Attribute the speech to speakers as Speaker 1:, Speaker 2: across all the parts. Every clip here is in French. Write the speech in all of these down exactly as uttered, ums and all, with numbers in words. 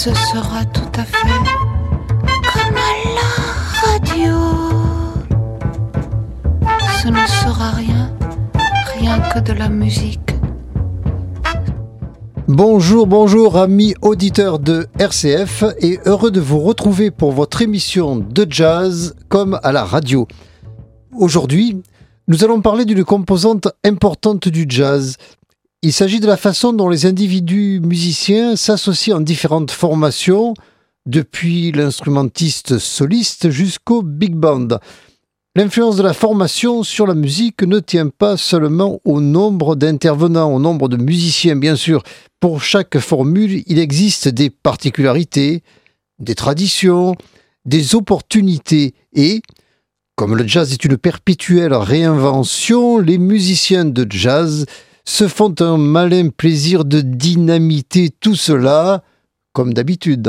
Speaker 1: ce sera tout à fait comme à la radio. Ce ne sera rien, rien que de la musique.
Speaker 2: Bonjour, bonjour amis auditeurs de R C F et heureux de vous retrouver pour votre émission de jazz comme à la radio. Aujourd'hui, nous allons parler d'une composante importante du jazz. Il s'agit de la façon dont les individus musiciens s'associent en différentes formations, depuis l'instrumentiste soliste jusqu'au big band. L'influence de la formation sur la musique ne tient pas seulement au nombre d'intervenants, au nombre de musiciens, bien sûr. Pour chaque formule, il existe des particularités, des traditions, des opportunités et, comme le jazz est une perpétuelle réinvention, les musiciens de jazz se font un malin plaisir de dynamiter tout cela, comme d'habitude.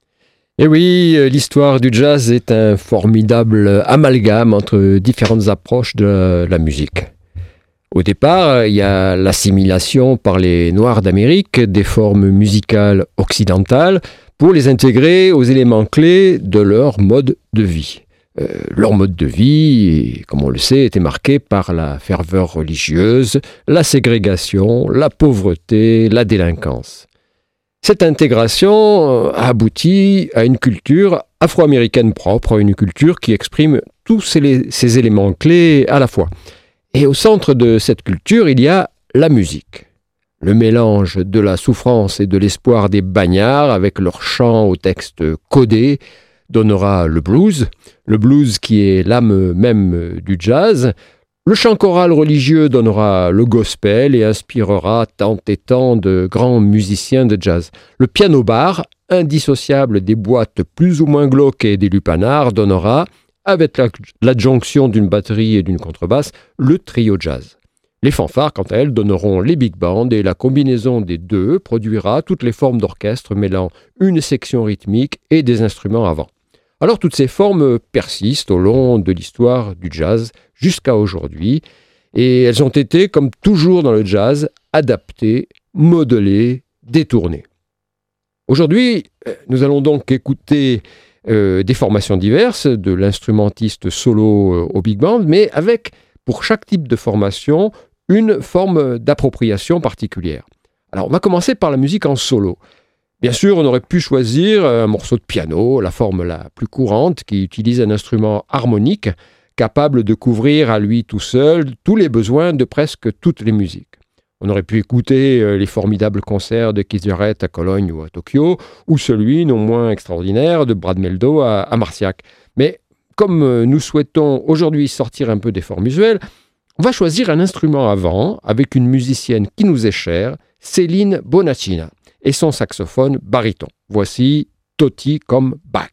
Speaker 3: Et oui, l'histoire du jazz est un formidable amalgame entre différentes approches de la musique. Au départ, il y a l'assimilation par les Noirs d'Amérique des formes musicales occidentales pour les intégrer aux éléments clés de leur mode de vie. Euh, leur mode de vie, comme on le sait, était marqué par la ferveur religieuse, la ségrégation, la pauvreté, la délinquance. Cette intégration a abouti à une culture afro-américaine propre, une culture qui exprime tous ces, ces éléments clés à la fois. Et au centre de cette culture, il y a la musique. Le mélange de la souffrance et de l'espoir des bagnards avec leurs chants au texte codé donnera le blues, le blues qui est l'âme même du jazz. Le chant choral religieux donnera le gospel et inspirera tant et tant de grands musiciens de jazz. Le piano-bar, indissociable des boîtes plus ou moins glauques et des lupanards, donnera, avec l'adjonction d'une batterie et d'une contrebasse, le trio jazz. Les fanfares, quant à elles, donneront les big bands et la combinaison des deux produira toutes les formes d'orchestre mêlant une section rythmique et des instruments à vent. Alors toutes ces formes persistent au long de l'histoire du jazz jusqu'à aujourd'hui et elles ont été, comme toujours dans le jazz, adaptées, modelées, détournées. Aujourd'hui, nous allons donc écouter euh, des formations diverses, de l'instrumentiste solo euh, au big band, mais avec, pour chaque type de formation, une forme d'appropriation particulière. Alors on va commencer par la musique en solo. Bien sûr, on aurait pu choisir un morceau de piano, la forme la plus courante, qui utilise un instrument harmonique, capable de couvrir à lui tout seul tous les besoins de presque toutes les musiques. On aurait pu écouter les formidables concerts de Keith Jarrett à Cologne ou à Tokyo, ou celui non moins extraordinaire de Brad Mehldau à, à Marciac. Mais comme nous souhaitons aujourd'hui sortir un peu des formes usuelles, on va choisir un instrument à vent avec une musicienne qui nous est chère, Céline Bonaccina, et son saxophone baryton. Voici Totti comme Bach.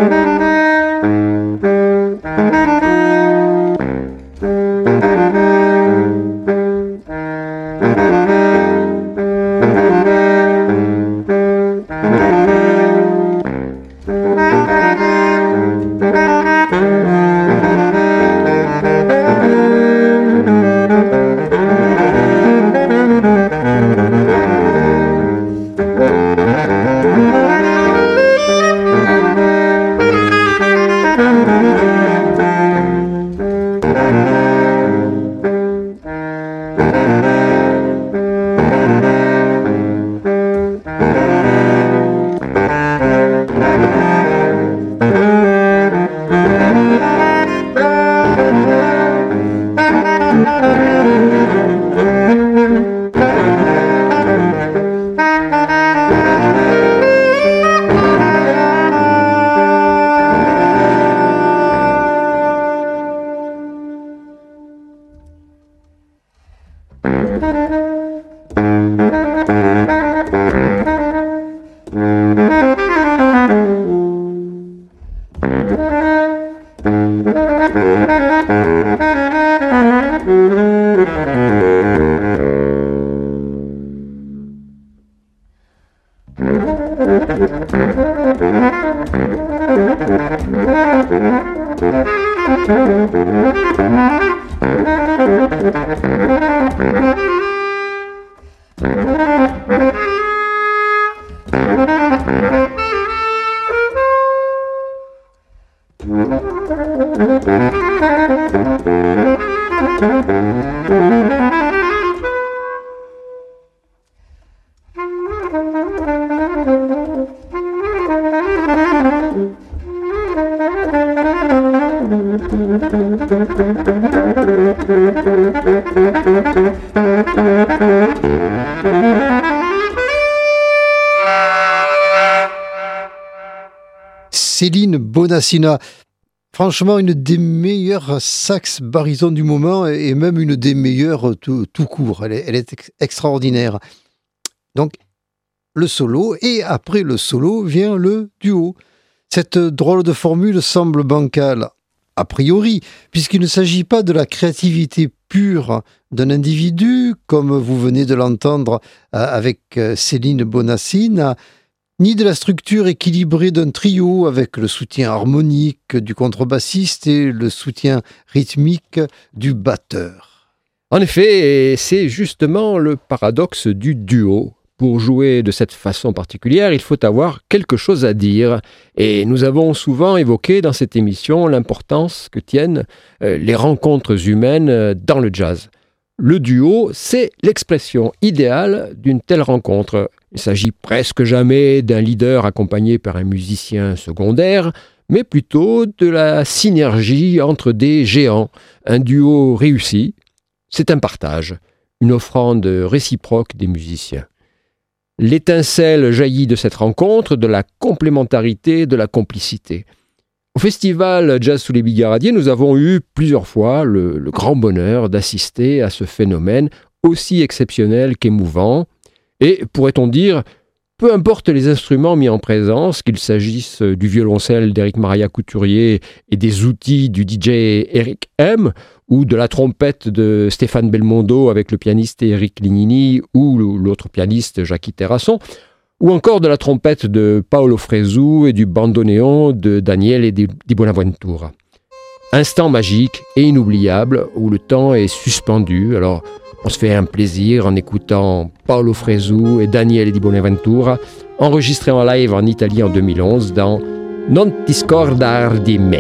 Speaker 4: Thank you.
Speaker 2: Céline Bonassina, franchement une des meilleures sax baryton du moment et même une des meilleures tout, tout court. Elle est, elle est ex- extraordinaire. Donc le solo et après le solo vient le duo. Cette drôle de formule semble bancale a priori, puisqu'il ne s'agit pas de la créativité pure d'un individu, comme vous venez de l'entendre avec Céline Bonassina, ni de la structure équilibrée d'un trio avec le soutien harmonique du contrebassiste et le soutien rythmique du batteur.
Speaker 3: En effet, c'est justement le paradoxe du duo. Pour jouer de cette façon particulière, il faut avoir quelque chose à dire. Et nous avons souvent évoqué dans cette émission l'importance que tiennent les rencontres humaines dans le jazz. Le duo, c'est l'expression idéale d'une telle rencontre. Il s'agit presque jamais d'un leader accompagné par un musicien secondaire, mais plutôt de la synergie entre des géants. Un duo réussi, c'est un partage, une offrande réciproque des musiciens. L'étincelle jaillit de cette rencontre, de la complémentarité, de la complicité. Au festival Jazz sous les Bigaradiers, nous avons eu plusieurs fois le, le grand bonheur d'assister à ce phénomène aussi exceptionnel qu'émouvant. Et, pourrait-on dire, peu importe les instruments mis en présence, qu'il s'agisse du violoncelle d'Éric Maria Couturier et des outils du D J Eric M, ou de la trompette de Stéphane Belmondo avec le pianiste Eric Lignini ou l'autre pianiste Jackie Terrasson, ou encore de la trompette de Paolo Fresu et du bandoneon de Daniele Di Bonaventura. Instant magique et inoubliable où le temps est suspendu. Alors, on se fait un plaisir en écoutant Paolo Fresu et Daniele Di Bonaventura, enregistrés en live en Italie en deux mille onze dans Non ti scordar di me.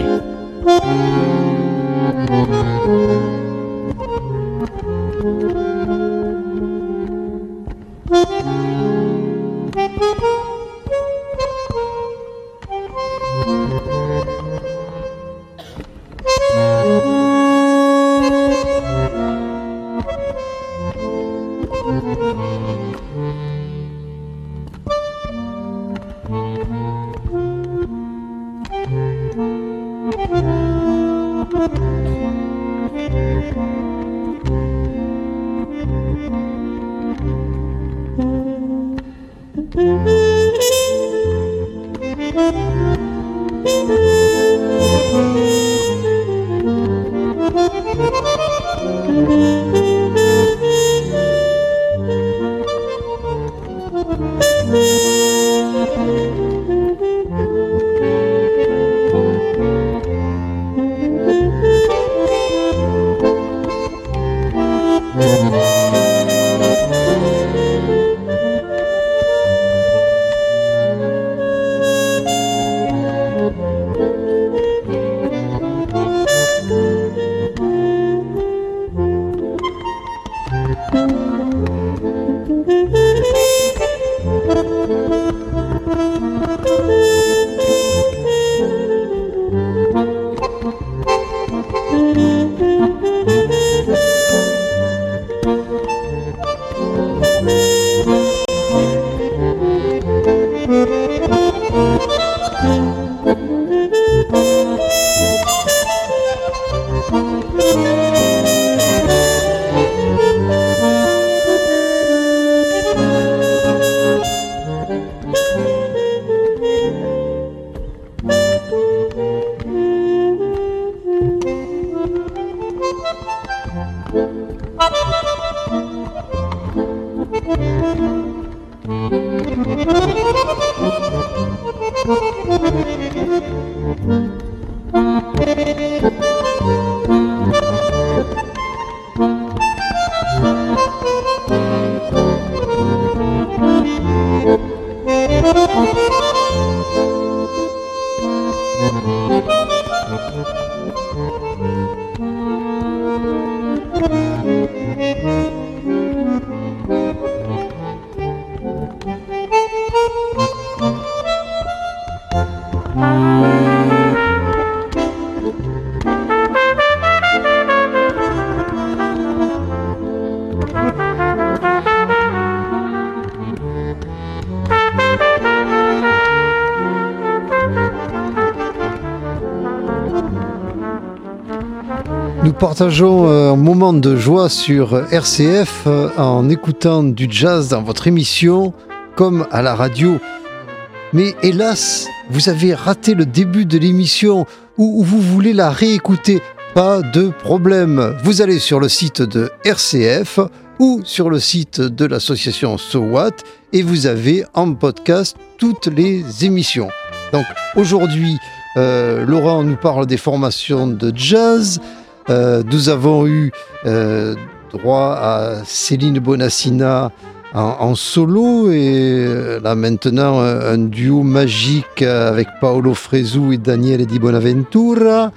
Speaker 2: Nous partageons un moment de joie sur R C F en écoutant du jazz dans votre émission comme à la radio. Mais hélas, vous avez raté le début de l'émission ou vous voulez la réécouter. Pas de problème. Vous allez sur le site de R C F ou sur le site de l'association So What et vous avez en podcast toutes les émissions. Donc aujourd'hui, euh, Laurent nous parle des formations de jazz. Euh, nous avons eu euh, droit à Céline Bonassina en, en solo et là maintenant un, un duo magique avec Paolo Fresu et Daniele Di Bonaventura.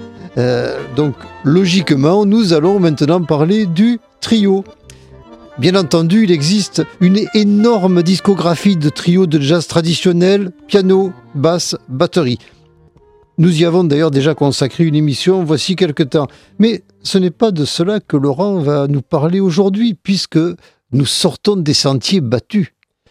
Speaker 2: Euh, donc logiquement, nous allons maintenant parler du trio. Bien entendu, il existe une énorme discographie de trios de jazz traditionnel, piano, basse, batterie. Nous y avons d'ailleurs déjà consacré une émission voici quelque temps. Mais ce n'est pas de cela que Laurent va nous parler aujourd'hui, puisque nous sortons des sentiers battus.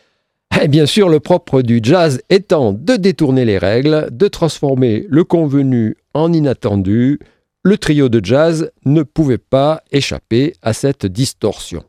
Speaker 3: Et bien sûr, le propre du jazz étant de détourner les règles, de transformer le convenu en inattendu, le trio de jazz ne pouvait pas échapper à cette distorsion.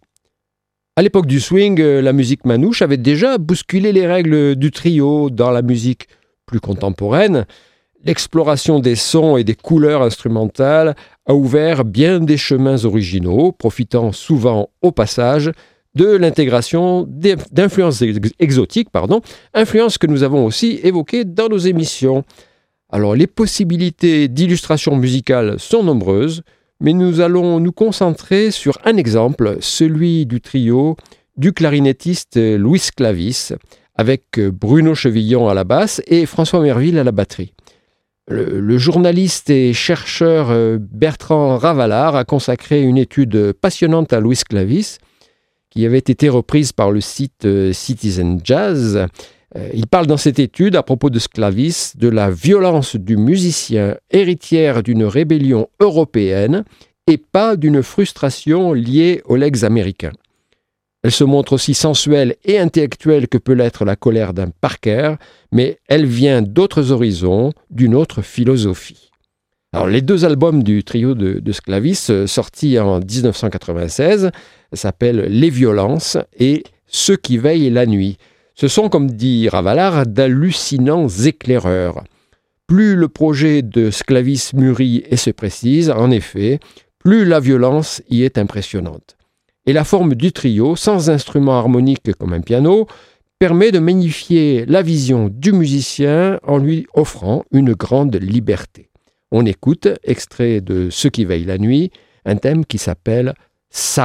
Speaker 3: À l'époque du swing, la musique manouche avait déjà bousculé les règles du trio dans la musique plus contemporaine. L'exploration des sons et des couleurs instrumentales a ouvert bien des chemins originaux, profitant souvent au passage de l'intégration d'influences exotiques, pardon, influences que nous avons aussi évoquées dans nos émissions. Alors, les possibilités d'illustration musicale sont nombreuses, mais nous allons nous concentrer sur un exemple, celui du trio du clarinettiste Luis Clavis, avec Bruno Chevillon à la basse et François Merville à la batterie. Le, le journaliste et chercheur Bertrand Ravalard a consacré une étude passionnante à Luis Clavis, qui avait été reprise par le site Citizen Jazz. Il parle dans cette étude, à propos de Clavis, de la violence du musicien héritière d'une rébellion européenne et pas d'une frustration liée aux legs américains. Elle se montre aussi sensuelle et intellectuelle que peut l'être la colère d'un Parker, mais elle vient d'autres horizons, d'une autre philosophie. Alors, les deux albums du trio de, de Clavis, sortis en dix-neuf cent quatre-vingt-seize, s'appellent « Les violences » et « Ceux qui veillent la nuit ». Ce sont, comme dit Ravalard, d'hallucinants éclaireurs. Plus le projet de Clavis mûrit et se précise, en effet, plus la violence y est impressionnante. Et la forme du trio, sans instrument harmonique comme un piano, permet de magnifier la vision du musicien en lui offrant une grande liberté. On écoute, extrait de Ceux qui veillent la nuit, un thème qui s'appelle « Sarro ».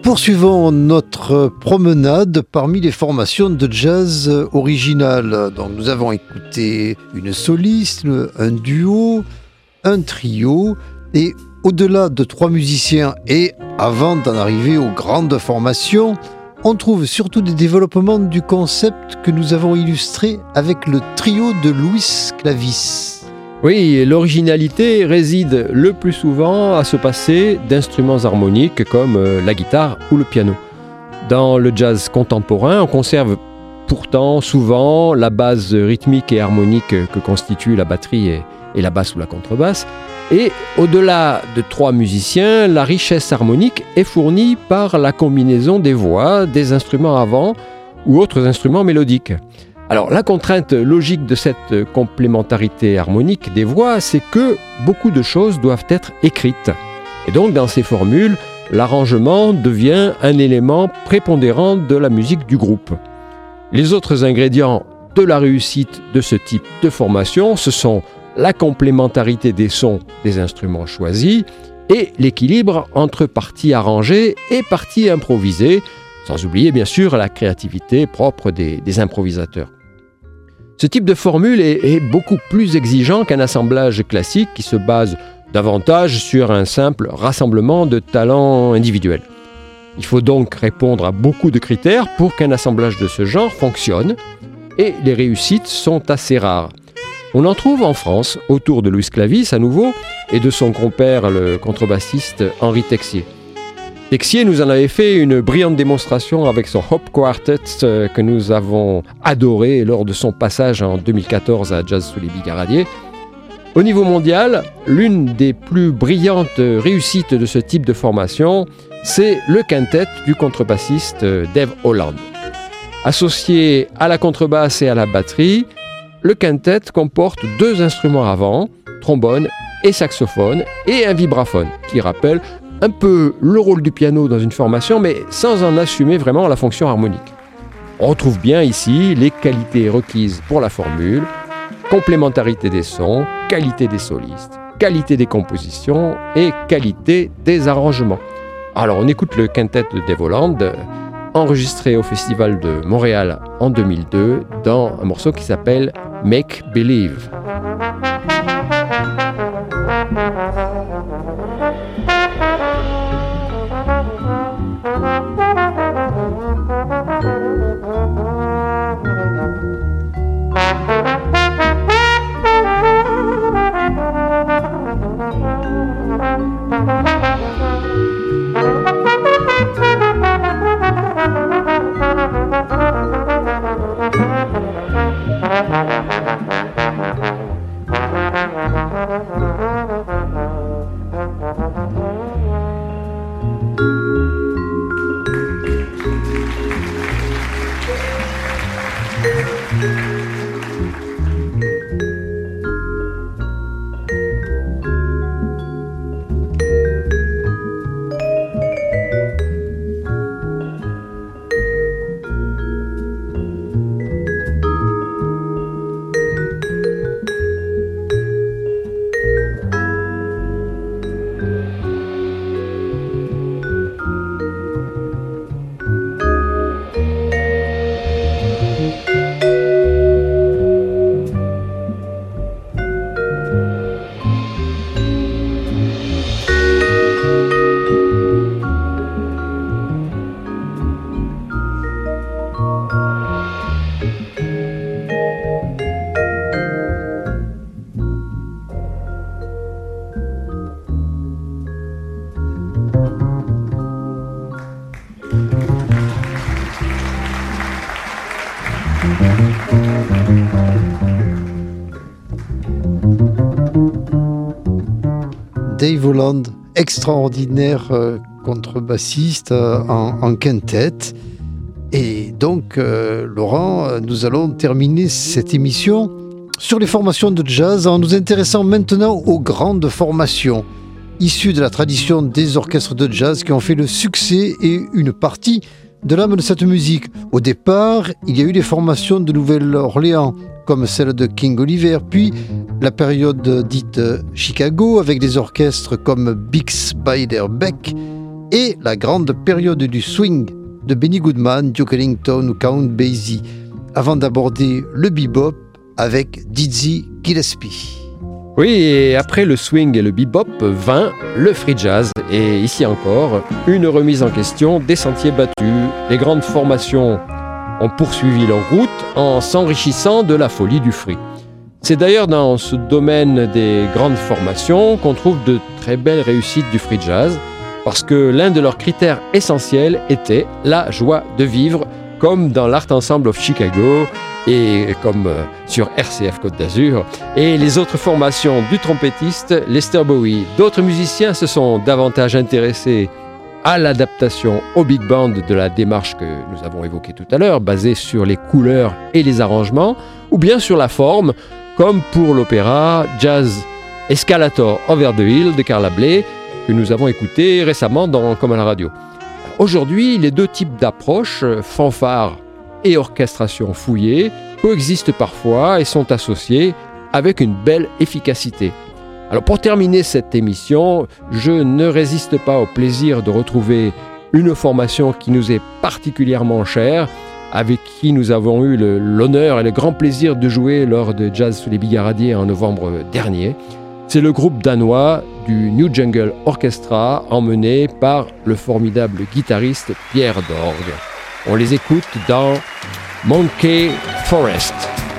Speaker 2: poursuivons notre promenade parmi les formations de jazz originales. Donc, nous avons écouté une soliste, un duo, un trio, et au-delà de trois musiciens et avant d'en arriver aux grandes formations, on trouve surtout des développements du concept que nous avons illustré avec le trio de Luis Clavis.
Speaker 3: Oui, l'originalité réside le plus souvent à se passer d'instruments harmoniques comme la guitare ou le piano. Dans le jazz contemporain, on conserve pourtant souvent la base rythmique et harmonique que constituent la batterie et, et la basse ou la contrebasse. Et au-delà de trois musiciens, la richesse harmonique est fournie par la combinaison des voix, des instruments avant ou autres instruments mélodiques. Alors, la contrainte logique de cette complémentarité harmonique des voix, c'est que beaucoup de choses doivent être écrites. Et donc, dans ces formules, l'arrangement devient un élément prépondérant de la musique du groupe. Les autres ingrédients de la réussite de ce type de formation, ce sont la complémentarité des sons des instruments choisis et l'équilibre entre parties arrangées et parties improvisées, sans oublier bien sûr la créativité propre des, des improvisateurs. Ce type de formule est, est beaucoup plus exigeant qu'un assemblage classique qui se base davantage sur un simple rassemblement de talents individuels. Il faut donc répondre à beaucoup de critères pour qu'un assemblage de ce genre fonctionne, et les réussites sont assez rares. On en trouve en France, autour de Luis Clavis à nouveau, et de son compère le contrebassiste Henri Texier. Texier nous en avait fait une brillante démonstration avec son Hop Quartet euh, que nous avons adoré lors de son passage en deux mille quatorze à Jazz sous les Bigaradiers. Au niveau mondial, l'une des plus brillantes réussites de ce type de formation, c'est le quintet du contrebassiste Dave Holland. Associé à la contrebasse et à la batterie, le quintet comporte deux instruments avant, trombone et saxophone, et un vibraphone, qui rappelle un peu le rôle du piano dans une formation, mais sans en assumer vraiment la fonction harmonique. On retrouve bien ici les qualités requises pour la formule: complémentarité des sons, qualité des solistes, qualité des compositions et qualité des arrangements. Alors on écoute le quintet de Dave Holland, enregistré au Festival de Montréal en deux mille deux, dans un morceau qui s'appelle Make Believe.
Speaker 2: Dave Holland, extraordinaire euh, contrebassiste euh, en, en quintet. Et donc, euh, Laurent, nous allons terminer cette émission sur les formations de jazz en nous intéressant maintenant aux grandes formations issues de la tradition des orchestres de jazz qui ont fait le succès et une partie de l'âme de cette musique. Au départ, il y a eu les formations de Nouvelle-Orléans, comme celle de King Oliver, puis la période dite Chicago, avec des orchestres comme Bix Beiderbecke, et la grande période du swing de Benny Goodman, Duke Ellington ou Count Basie, avant d'aborder le bebop avec Dizzy Gillespie.
Speaker 3: Oui, et après le swing et le bebop vint le free jazz. Et ici encore, une remise en question des sentiers battus. Les grandes formations ont poursuivi leur route en s'enrichissant de la folie du free. C'est d'ailleurs dans ce domaine des grandes formations qu'on trouve de très belles réussites du free jazz, parce que l'un de leurs critères essentiels était la joie de vivre, comme dans l'Art Ensemble of Chicago et comme sur R C F Côte d'Azur, et les autres formations du trompettiste Lester Bowie. D'autres musiciens se sont davantage intéressés à l'adaptation au big band de la démarche que nous avons évoquée tout à l'heure, basée sur les couleurs et les arrangements, ou bien sur la forme, comme pour l'opéra Jazz Escalator Over the Hill de Carla Bley, que nous avons écouté récemment dans Comme à la radio. Aujourd'hui, les deux types d'approches, fanfare et orchestration fouillée, coexistent parfois et sont associés avec une belle efficacité. Alors pour terminer cette émission, je ne résiste pas au plaisir de retrouver une formation qui nous est particulièrement chère, avec qui nous avons eu le, l'honneur et le grand plaisir de jouer lors de Jazz sous les Bigaradiers en novembre dernier. C'est le groupe danois du New Jungle Orchestra, emmené par le formidable guitariste Pierre Dorg. On les écoute dans Monkey Forest.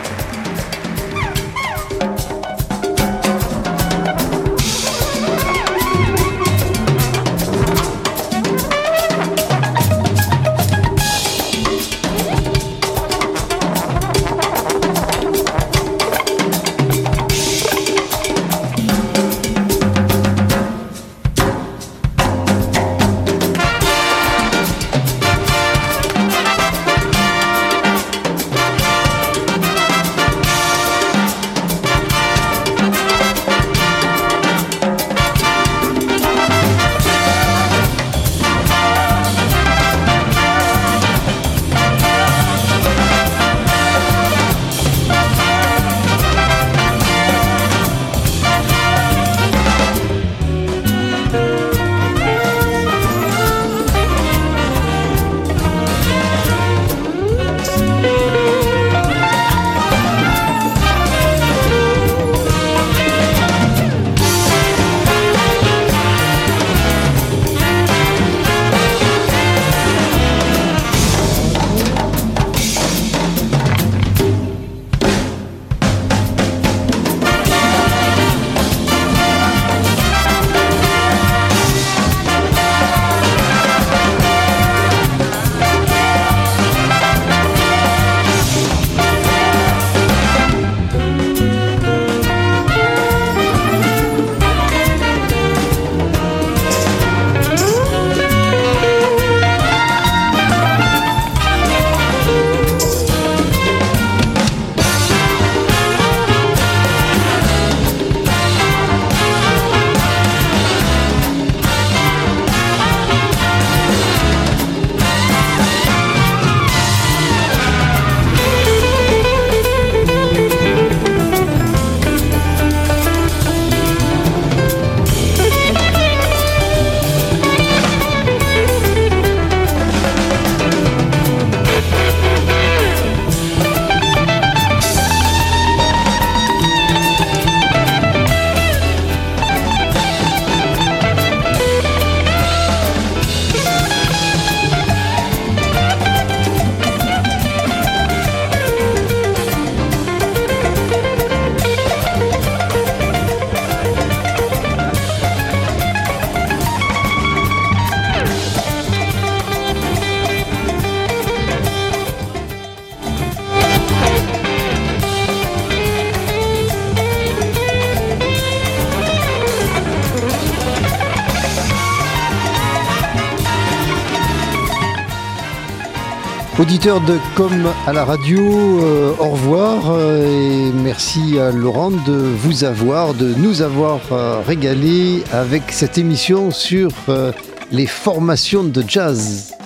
Speaker 2: Auditeurs de Comme à la radio, euh, au revoir euh, et merci à Laurent de vous avoir, de nous avoir euh, régalé avec cette émission sur euh, les formations de jazz.